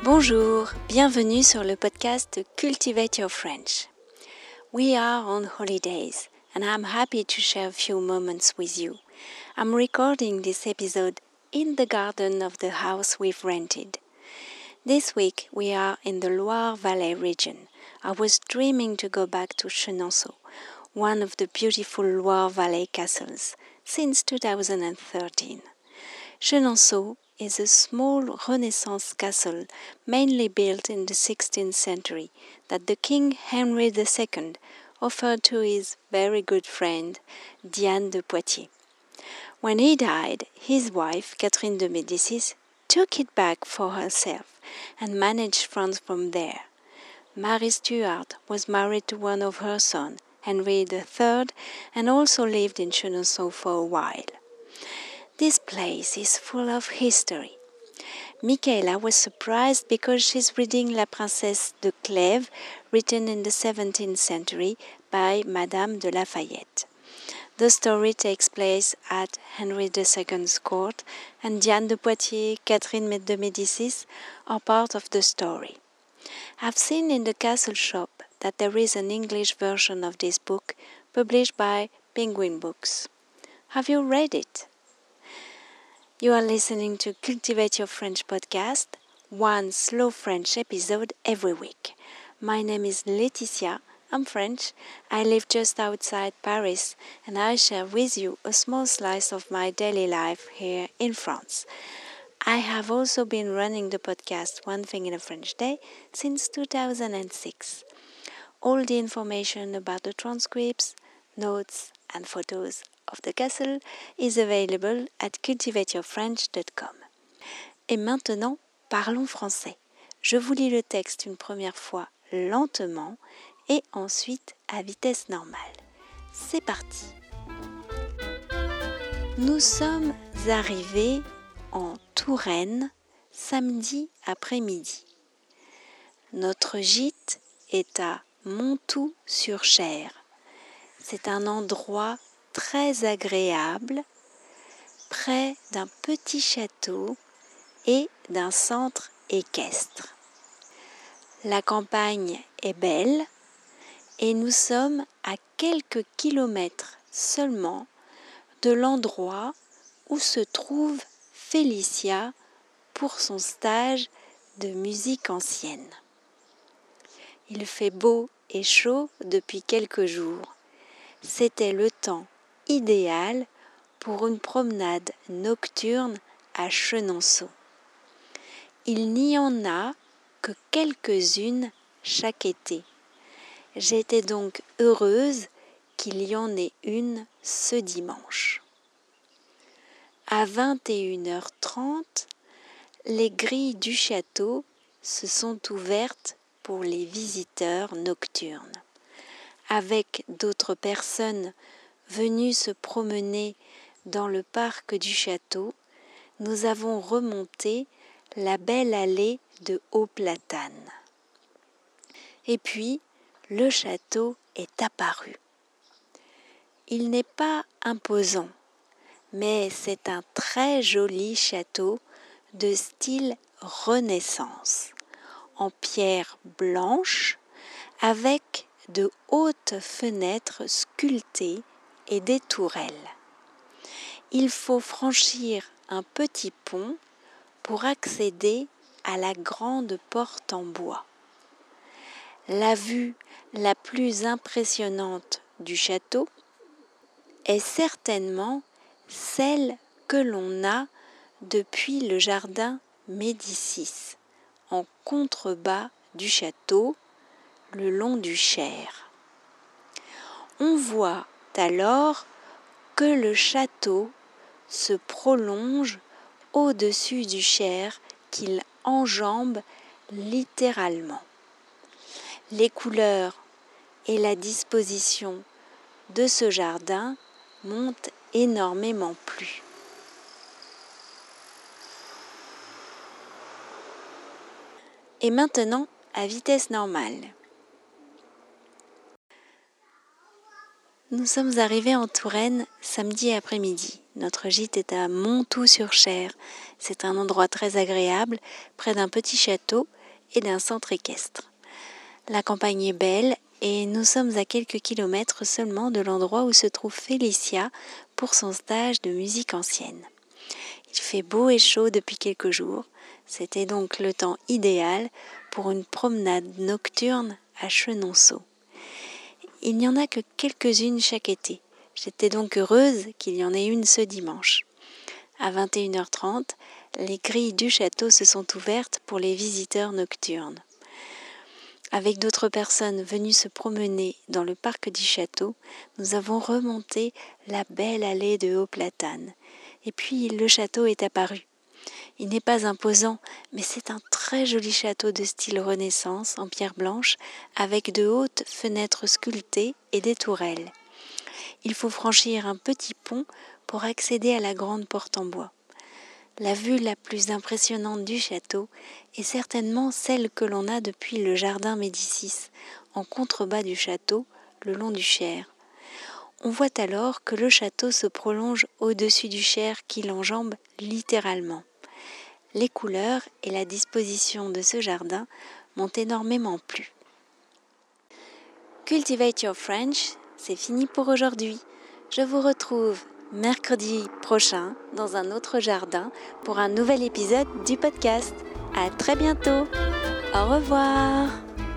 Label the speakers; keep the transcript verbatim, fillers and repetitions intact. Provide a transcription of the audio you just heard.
Speaker 1: Bonjour, bienvenue sur le podcast Cultivate Your French. We are on holidays and I'm happy to share a few moments with you. I'm recording this episode in the garden of the house we've rented. This week we are in the Loire Valley region. I was dreaming to go back to Chenonceau, one of the beautiful Loire Valley castles, since two thousand thirteen. Chenonceau is a small Renaissance castle mainly built in the sixteenth century that the King Henry the Second offered to his very good friend Diane de Poitiers. When he died, his wife Catherine de Médicis took it back for herself and managed France from there. Mary Stuart was married to one of her sons, Henry the Third, and also lived in Chenonceau for a while. This place is full of history. Michaela was surprised because she's reading La Princesse de Clèves, written in the seventeenth century by Madame de Lafayette. The story takes place at Henry the Second's court, and Diane de Poitiers, Catherine de Médicis are part of the story. I've seen in the castle shop that there is an English version of this book published by Penguin Books. Have you read it? You are listening to Cultivate Your French podcast, one slow French episode every week. My name is Laetitia, I'm French, I live just outside Paris, and I share with you a small slice of my daily life here in France. I have also been running the podcast One Thing in a French Day since two thousand six. All the information about the transcripts, notes, and photos of the castle is available at cultivate your french dot com. Et maintenant, parlons français. Je vous lis le texte une première fois lentement et ensuite à vitesse normale. C'est parti. Nous sommes arrivés en Touraine samedi après-midi. Notre gîte est à Montoux-sur-Cher. C'est un endroit très agréable, près d'un petit château et d'un centre équestre. La campagne est belle et nous sommes à quelques kilomètres seulement de l'endroit où se trouve Félicia pour son stage de musique ancienne. Il fait beau et chaud depuis quelques jours. C'était le temps idéal pour une promenade nocturne à Chenonceau. Il n'y en a que quelques-unes chaque été. J'étais donc heureuse qu'il y en ait une ce dimanche. À vingt et une heures trente, les grilles du château se sont ouvertes pour les visiteurs nocturnes. Avec d'autres personnes venues se promener dans le parc du château, nous avons remonté la belle allée de hauts platanes. Et puis, le château est apparu. Il n'est pas imposant, mais c'est un très joli château de style Renaissance, en pierre blanche, avec de hautes fenêtres sculptées et des tourelles. Il faut franchir un petit pont pour accéder à la grande porte en bois. La vue la plus impressionnante du château est certainement celle que l'on a depuis le jardin Médicis, en contrebas du château, le long du Cher. On voit alors que le château se prolonge au-dessus du Cher qu'il enjambe littéralement. Les couleurs et la disposition de ce jardin m'ont énormément plu. Et maintenant, à vitesse normale. Nous sommes arrivés en Touraine samedi après-midi. Notre gîte est à Montoux-sur-Cher. C'est un endroit très agréable, près d'un petit château, et d'un centre équestre. La campagne est belle et nous sommes à quelques kilomètres seulement de l'endroit où se trouve Félicia pour son stage de musique ancienne. Il fait beau et chaud depuis quelques jours, c'était donc le temps idéal pour une promenade nocturne à Chenonceau. Il n'y en a que quelques-unes chaque été, j'étais donc heureuse qu'il y en ait une ce dimanche. À vingt et une heures trente, les grilles du château se sont ouvertes pour les visiteurs nocturnes. Avec d'autres personnes venues se promener dans le parc du château, nous avons remonté la belle allée de hauts platanes. Et puis le château est apparu. Il n'est pas imposant, mais c'est un très joli château de style Renaissance en pierre blanche, avec de hautes fenêtres sculptées et des tourelles. Il faut franchir un petit pont pour accéder à la grande porte en bois. La vue la plus impressionnante du château est certainement celle que l'on a depuis le jardin Médicis, en contrebas du château, le long du Cher. On voit alors que le château se prolonge au-dessus du Cher qui l'enjambe littéralement. Les couleurs et la disposition de ce jardin m'ont énormément plu. Cultivate Your French, c'est fini pour aujourd'hui. Je vous retrouve mercredi prochain dans un autre jardin pour un nouvel épisode du podcast. À très bientôt. Au revoir.